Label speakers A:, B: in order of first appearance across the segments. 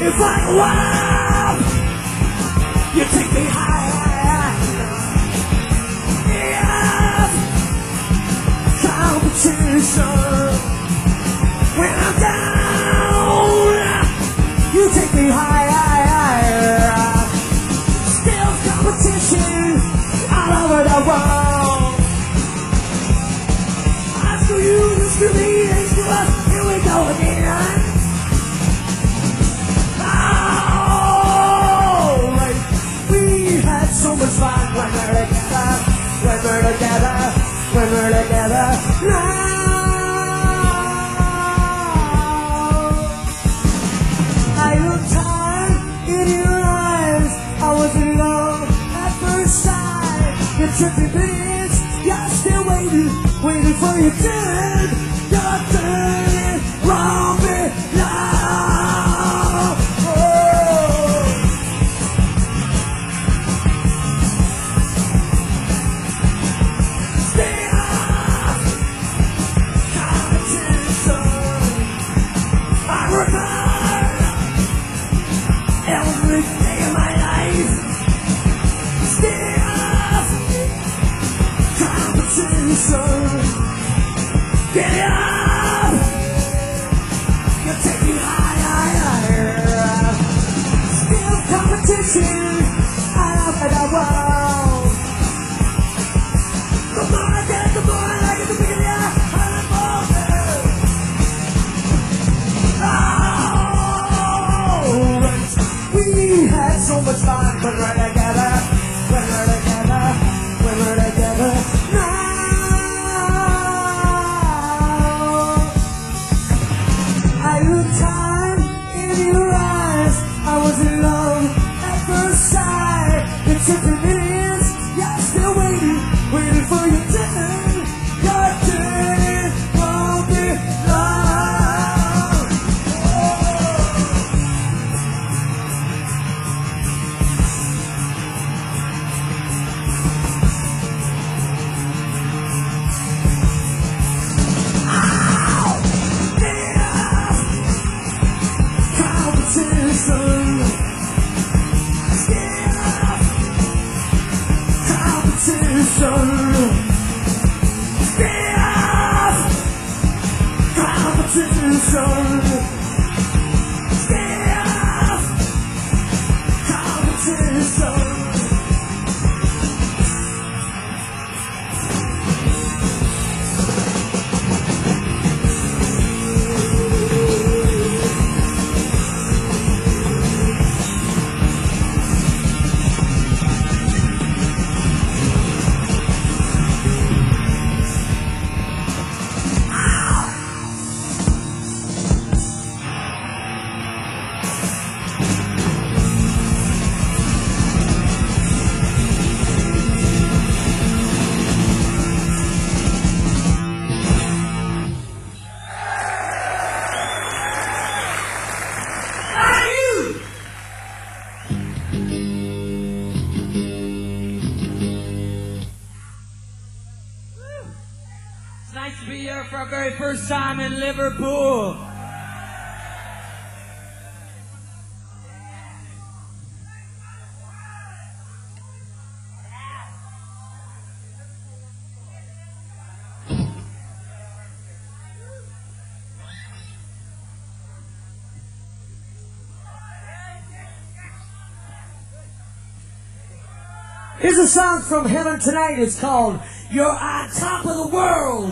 A: It's like a wild. You take me high. Yes. Competition. When I'm down, you take me high. Still competition all over the world. I screw you, you screw me, they screw us. Here we go again. Alright, we had so much fun when we're together, when we're together, when we're together. Now, I look time in your eyes. I was in love at first sight. You took me minutes, you're still waiting for your turn. You're turning wrong me now. Oh. Stay up, competition. I remember every day of my life. Stay up, competition. Get up! You take me higher. Still competition all over the world. The more I get it, the more I like it, the bigger the eye. Alright, we had so much fun when we're together, when we're together, when we're together. Now, I look time in your eyes. I was in love at first sight. It took me minutes, you're still waiting for your turn. Your turn won't be long. Competition. Stand up. Competition. Stand up. Competition. Stand up. Competition.
B: It's nice to be here for our very first time in Liverpool.
A: Here's a song from Heaven Tonight. It's called You're on Top of the World.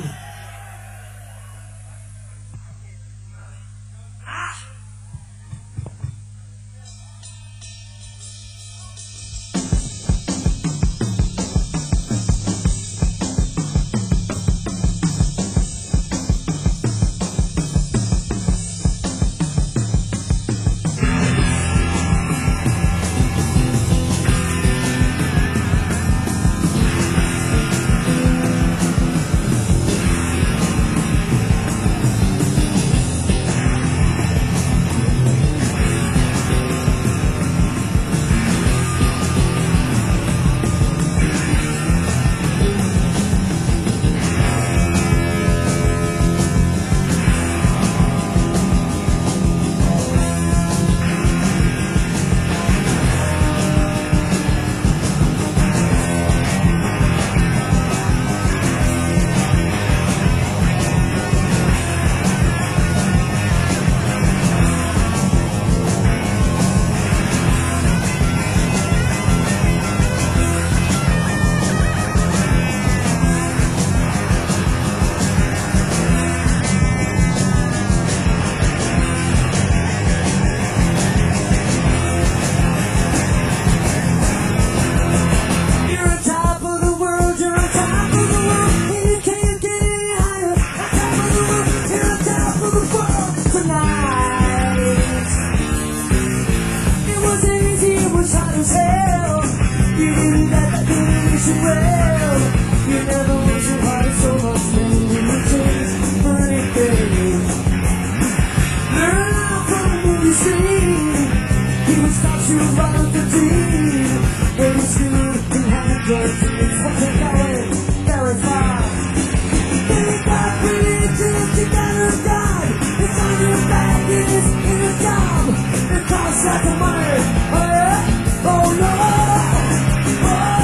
A: tell. You didn't get that condition well. You never worked so hard, so much money in change for anything. Learn out from the movie scene. He would stop you right with the dream. Very soon, you have a good it's what you're going, verify. Thank God for religion, together God. It's on your back, it is in a job. It costs lots of money, oh yeah, oh no, oh.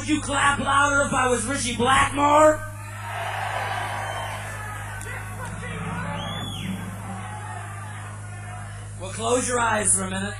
B: Would you clap louder if I was Richie Blackmore? Well, close your eyes for a minute.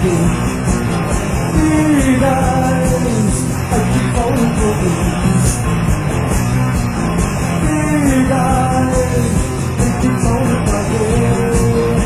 A: Big eyes, I keep falling for these. Big eyes, I keep falling for these.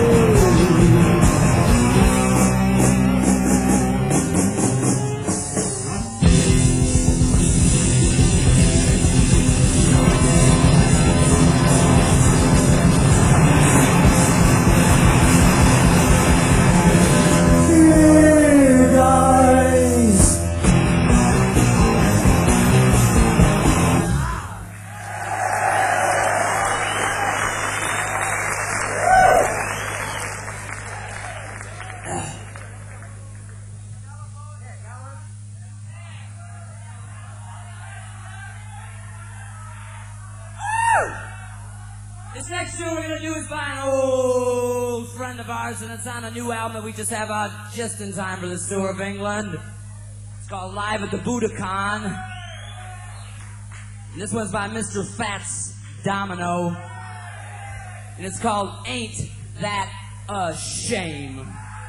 B: This next tune we're gonna do is by an old friend of ours, and it's on a new album that we just have out just in time for the tour of England. It's called Live at the Budokan. And this one's by Mr. Fats Domino. And it's called Ain't That a Shame.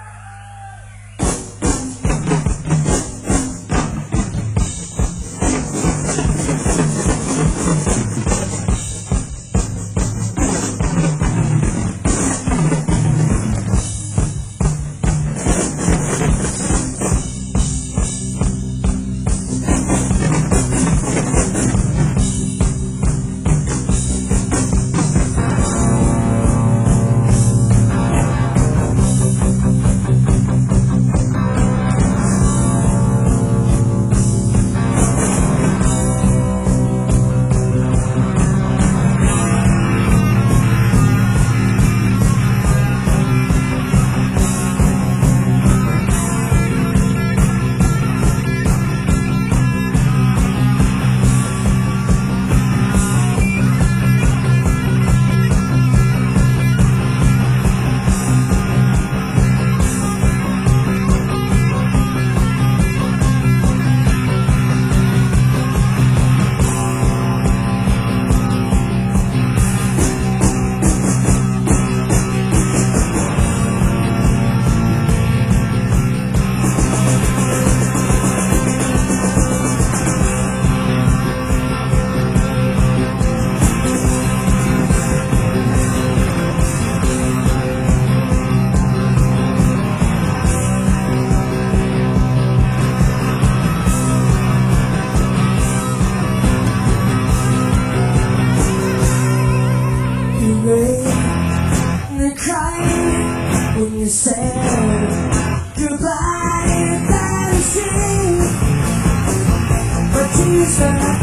B: When you said goodbye, that is it. But you said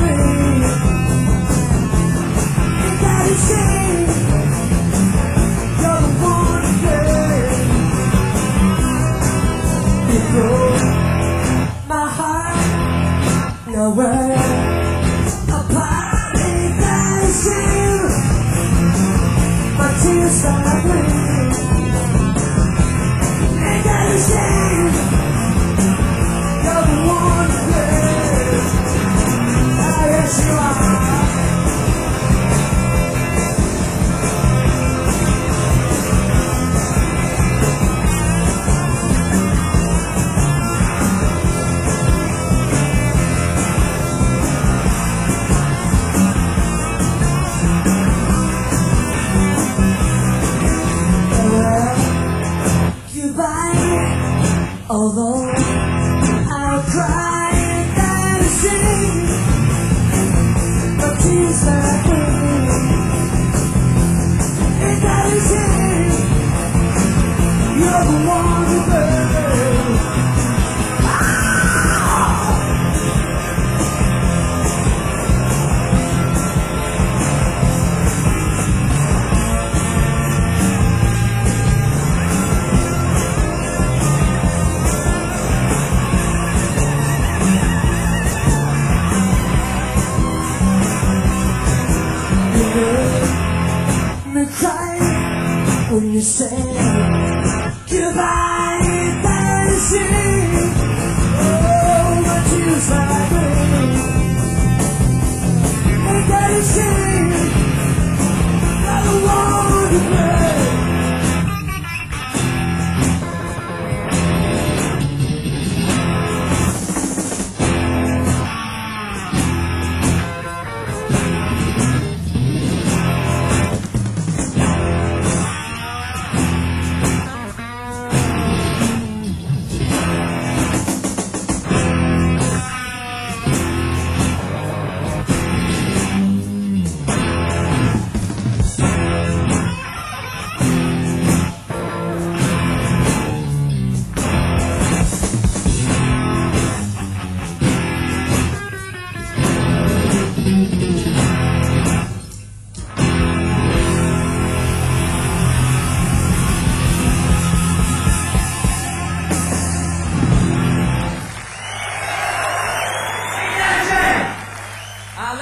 B: that is it. You're the one girl. You broke my heart. Nowhere apart, that is it. But you said although I'll cry and sing, but tears that bring, and that is it. You're the one who burns. When you say goodbye, that is it. Oh, but you like me, and that is it. I don't want to play.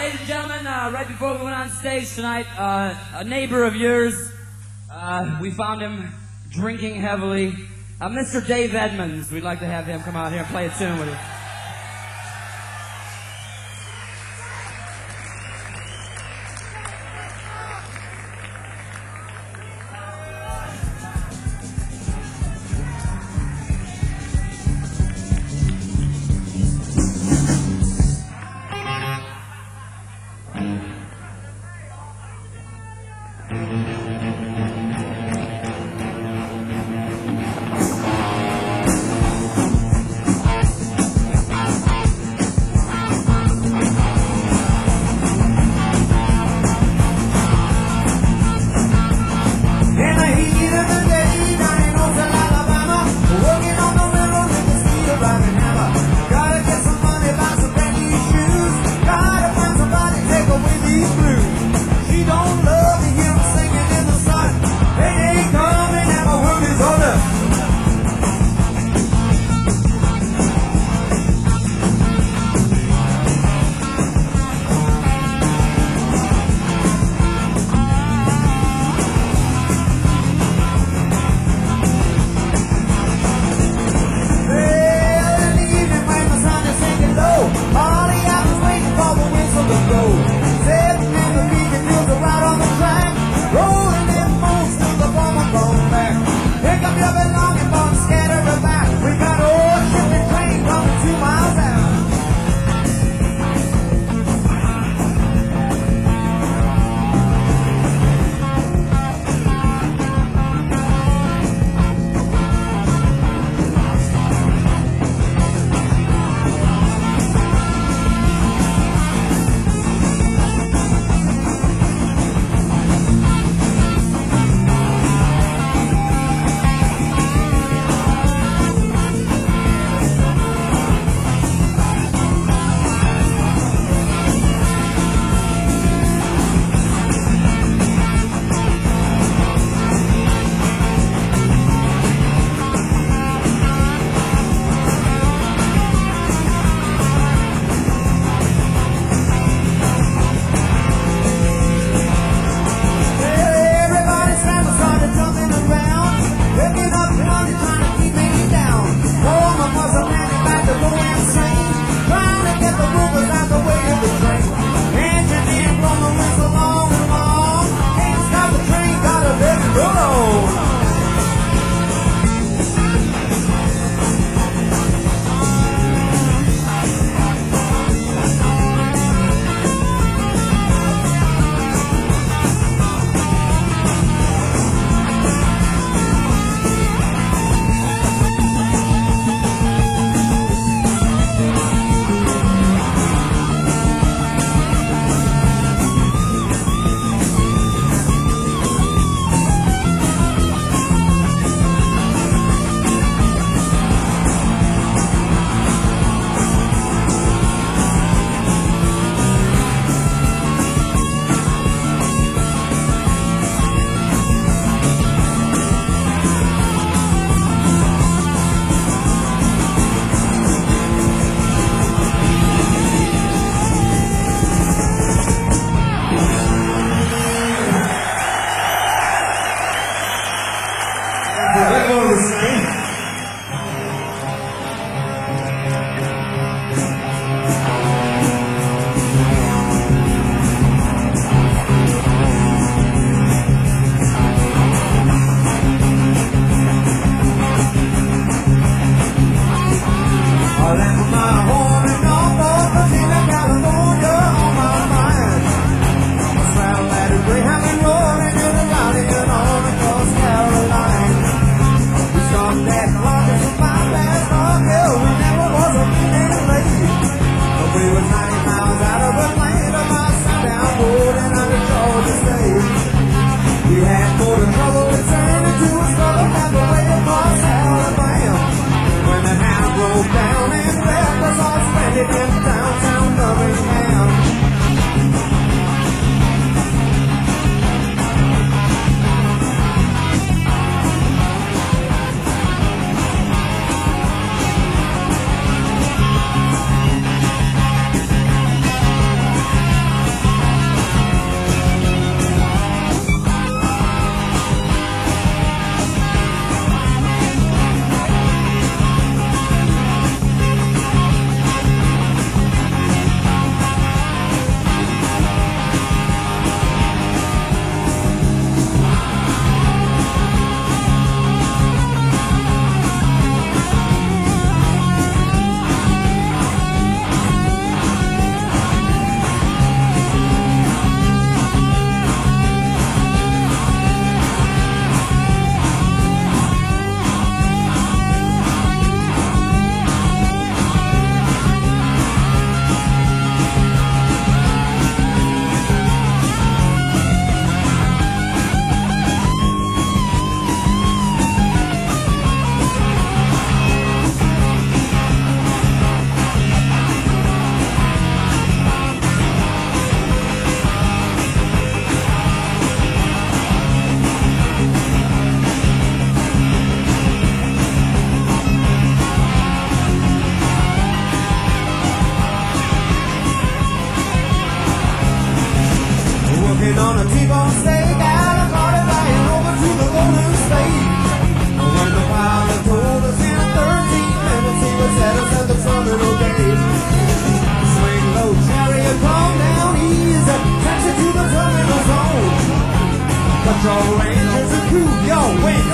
B: ladies and gentlemen, right before we went on stage tonight, a neighbor of yours, we found him drinking heavily. Mr. Dave Edmonds, we'd like to have him come out here and play a tune with us.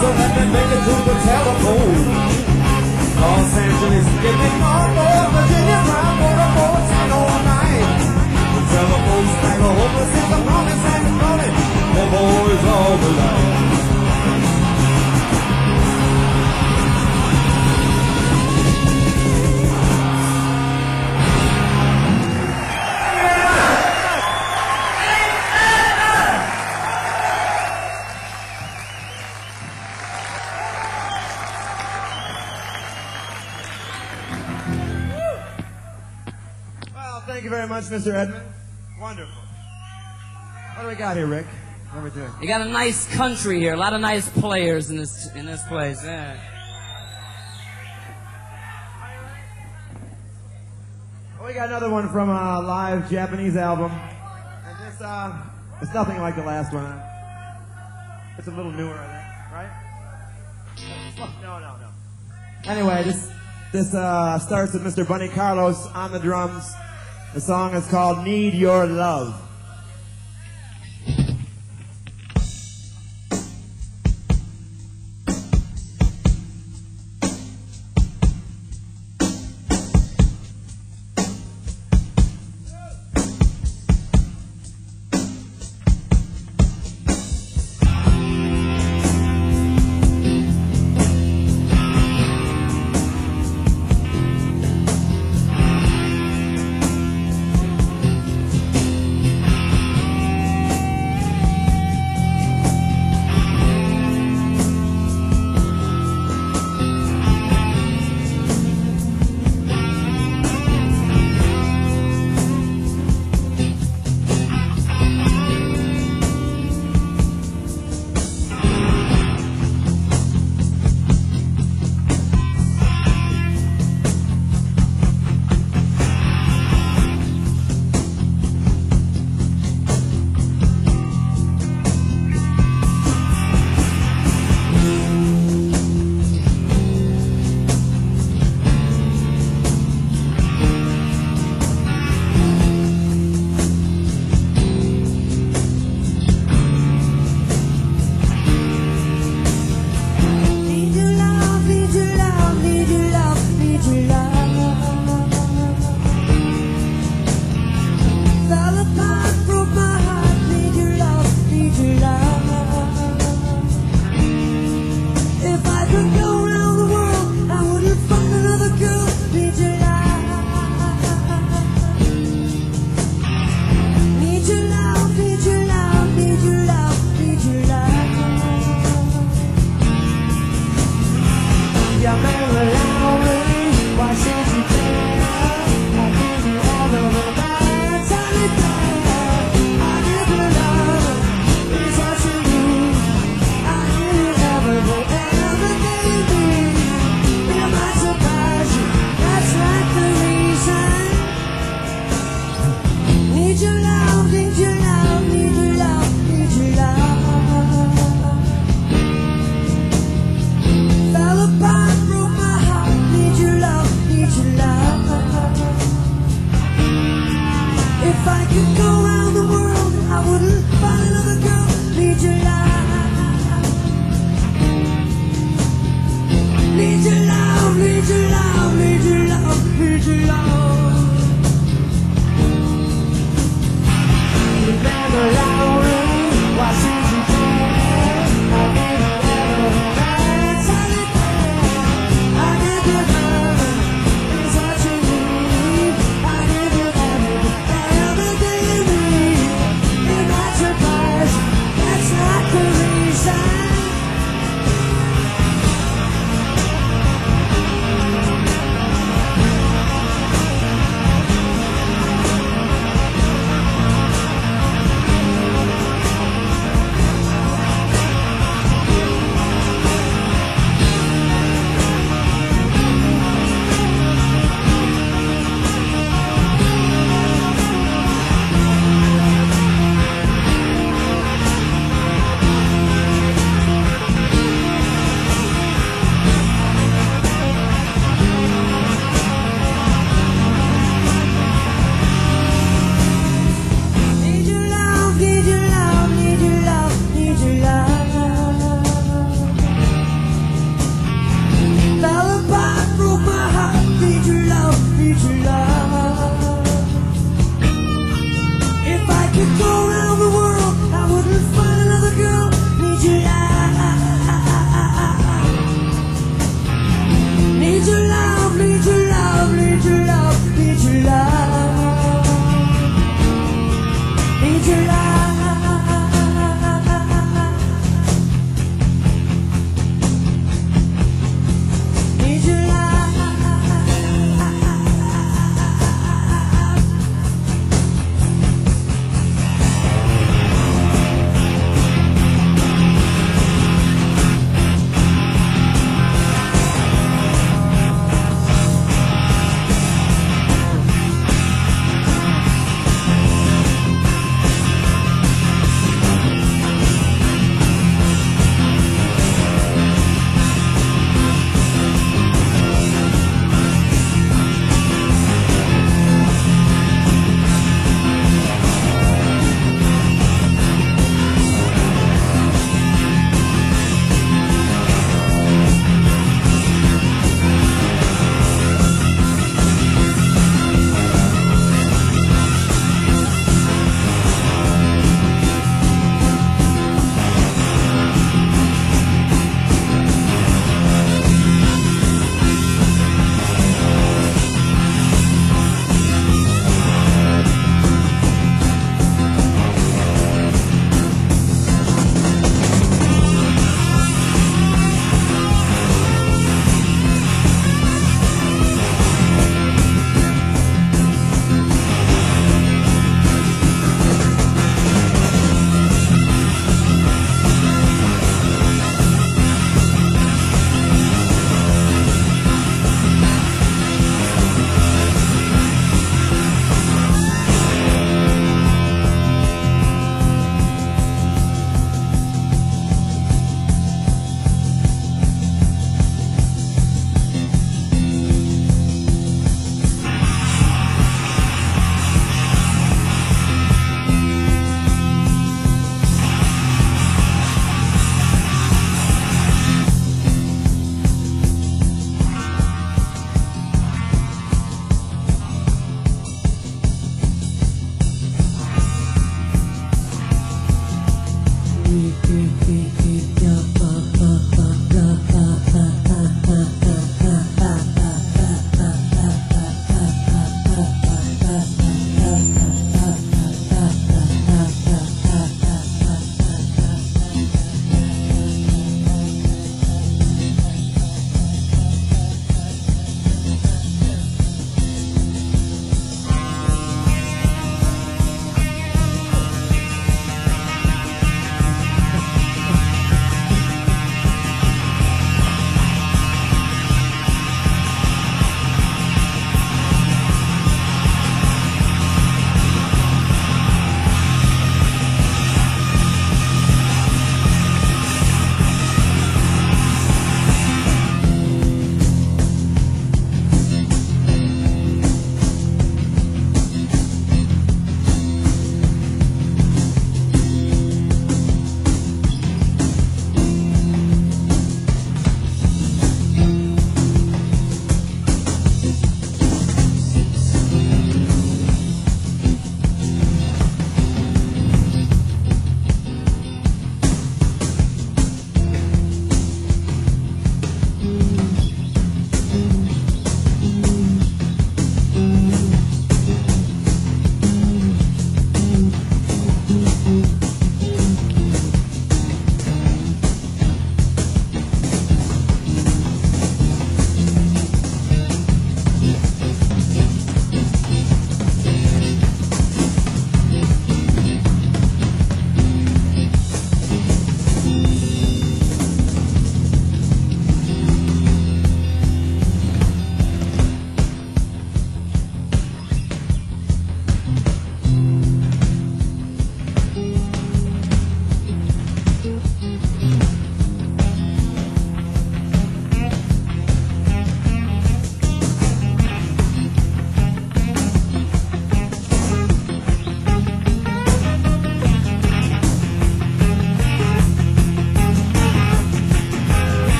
A: so let me make it to the telephone. Los Angeles, give me Norfolk, Virginia, Brown, Baltimore, 1009. The telephone's like a hopeless, it's a promise and a calling. The boys all the line.
C: Thank you very much, Mr. Edmund. Wonderful. What do we got here, Rick? What are we doing?
B: You got a nice country here. A lot of nice players in this place. Yeah.
C: Well, we got another one from a live Japanese album. And this, it's nothing like the last one. It's a little newer, I think, right? No. Anyway, this starts with Mr. Bunny Carlos on the drums. The song is called Need Your Love.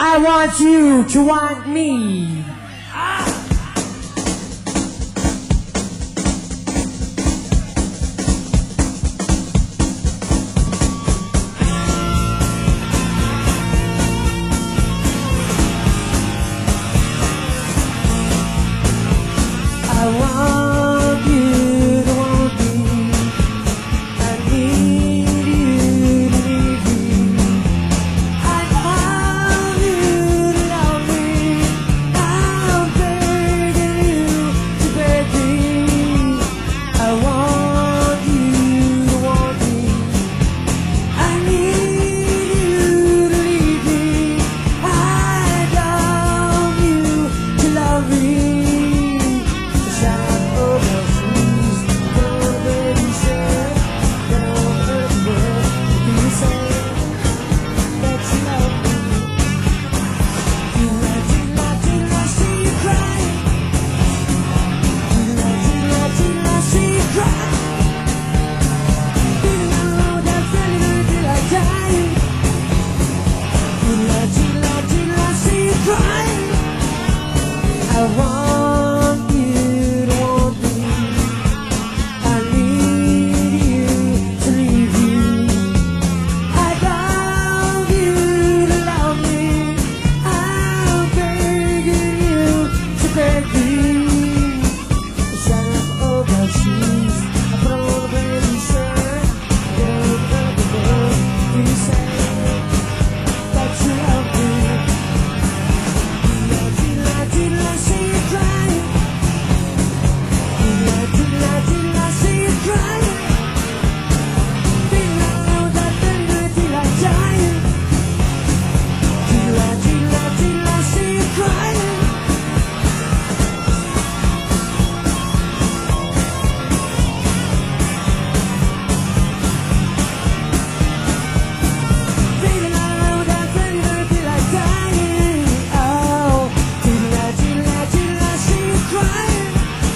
A: I want you to want me. I want you to want me. I need you to need me. I love you to love me. I'm begging you to beg me. I want you to want me. I need you to need me. I love you to love me. I want you to want me. I need you to leave you. I love you to love me. I'm begging you to beg me. The shadow of my shoes, I put on a baby shirt. Get over the world, you say that you love me. Did I see you crying? Did I see you crying? Did I dying? Did I see you crying? Did I dying? Oh, did I see you crying?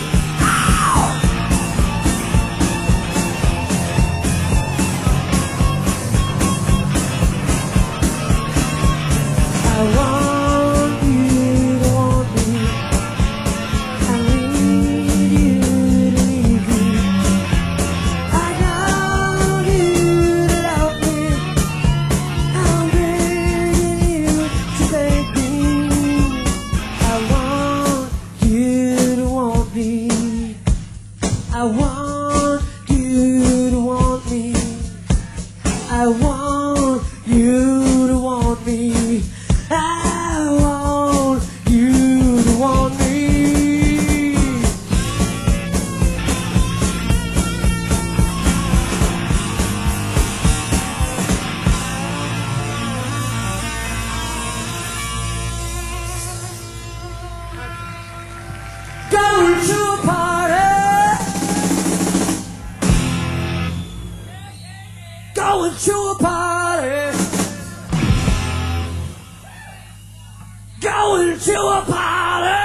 A: I want you to want me. I need you to need me. I love you to love me. I'm begging you to beg me. I want you to want me. I want you to want me. I want you to want me. I want you to want me. Going to a party. Going to a party. Going to a party.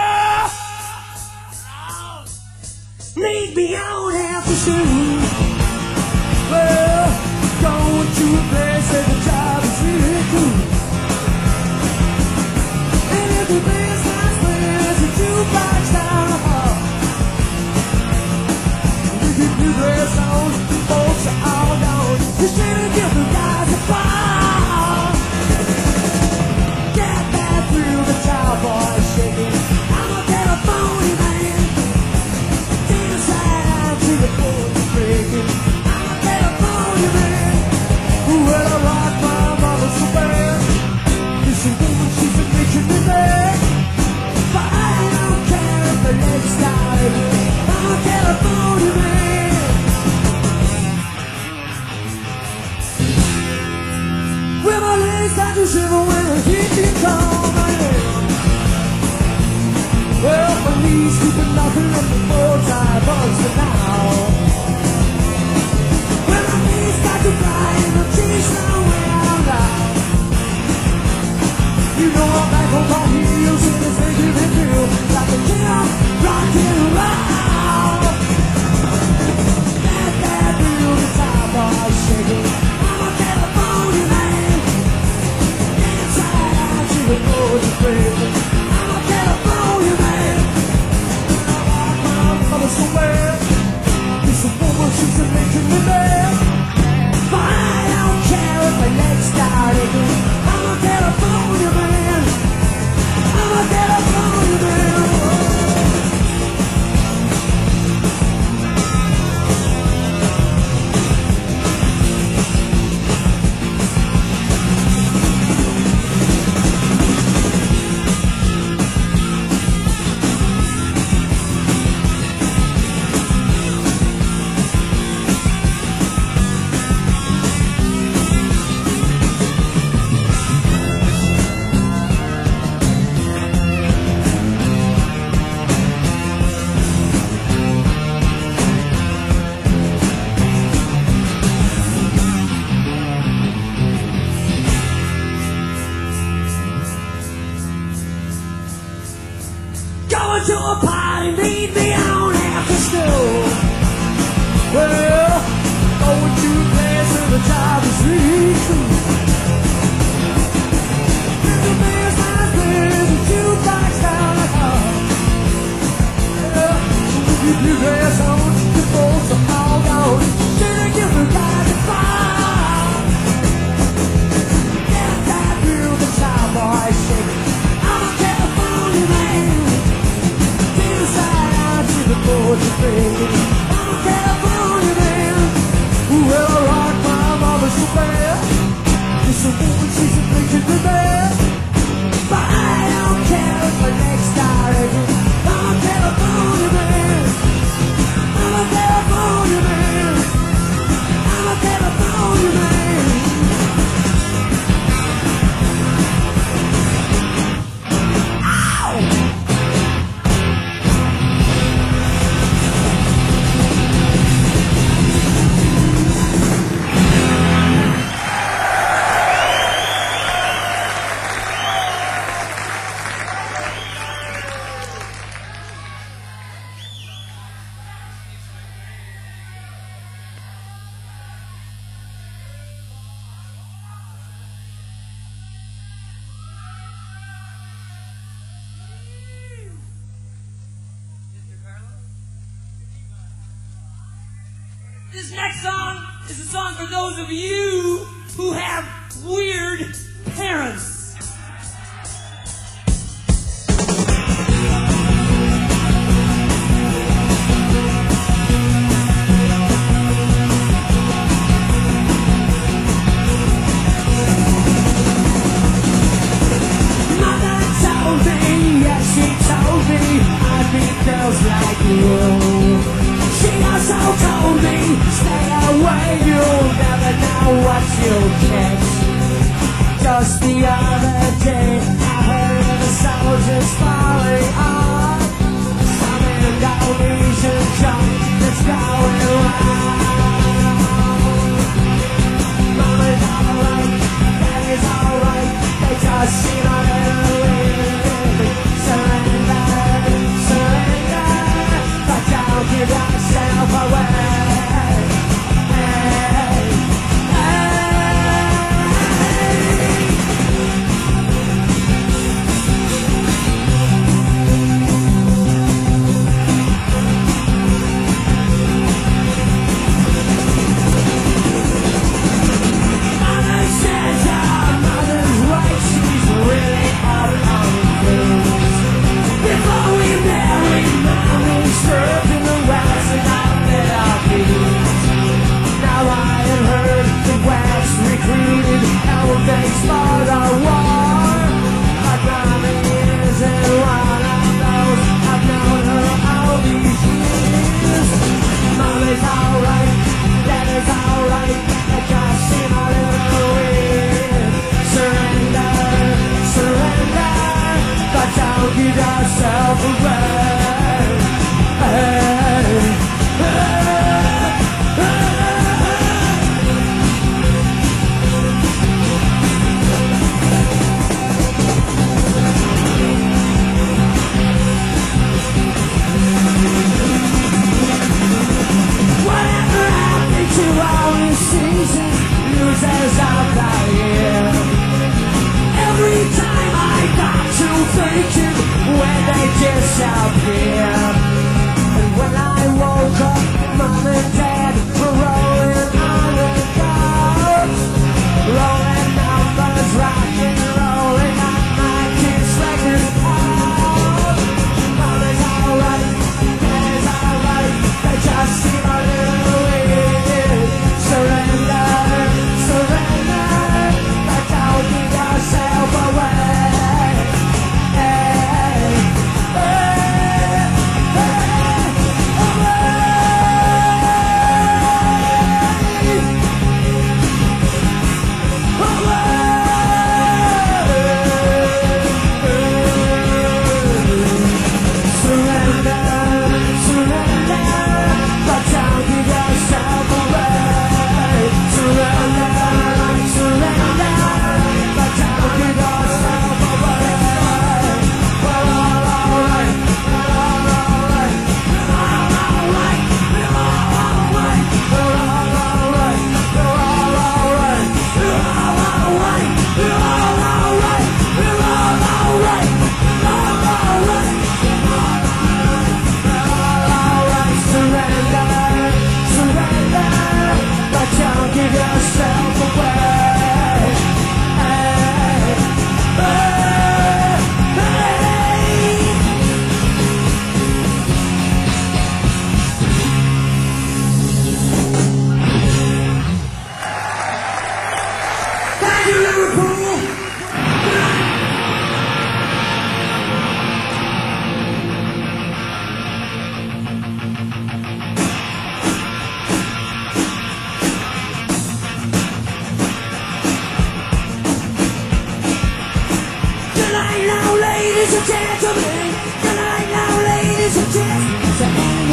A: Meet me on after soon. Well, going to a place where the job is really cool. And if the band's not playing, there's a jukebox down the hall. We can do their songs, the folks are all gone. Just trying to give the guys a ball. Get that through the top, boys shaking. I'm a telephone man. Dance right out to the board breaking. I'm a telephone man. Well, I rock my mama so bad. This is woman, she's a bitch in the bed. But I don't care if the legs tired. I'm a telephone man. Well, my legs start to shiver when I hear you coming. Well, my knees keep knocking and the more time bugs me now. Well, my knees start to fly and the tears now way out loud. You know I'm back on my heels and it's making me feel like a kid rocking around. That real guitar bar shaking. I'm a telephone man. Dance right out to the Well, going to a place where the job is free. There's a man's nice place, a jukebox down the hall. Yeah, so if you dress on, the folks are all gone. Should've given the guy the fire. Yeah, that real the child boy shake. I'm a California man. Inside out to the border thing. I'm a California man. Well, I rock my mama so bad. It's a woman, she's a picture to bed. But I don't care if my next direction. I'm a California man. I'm a California man. I'm a California man. Ow!
B: This next song is a song for those of you who have weird parents.
A: Mother told me, yes, she told me I'd meet girls like you. She also told me, stay away, you'll never know what you'll catch. Just the other day, I heard of a soldier's falling on some Indonesian junk that's going round. Mama's alright, daddy's alright, they just seem a little weird. Surrender, surrender, but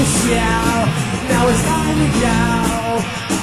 A: shout. Now it's time to go.